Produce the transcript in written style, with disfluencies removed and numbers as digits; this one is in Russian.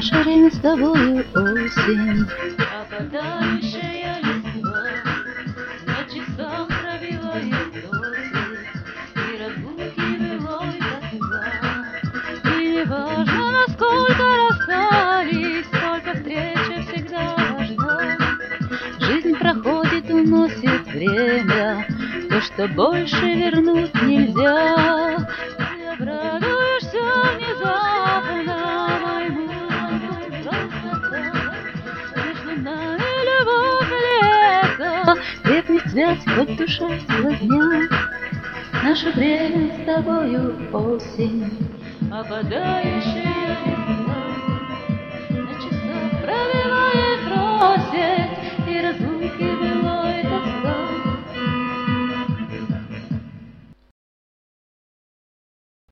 наше время с тобою осень. Опадающая листва на часах пробивает осень, и разлуки былой тоска. И не важно, насколько расстались, только встреча всегда важна. Жизнь проходит, уносит время, то, что больше вернуть нельзя. Ты обрадуешься внезапно моему красота. Между нами любовь и лето, Крепнет связь, хоть душа сложня. Наше время с тобою осень. опадающая листва на часах пробивает осень.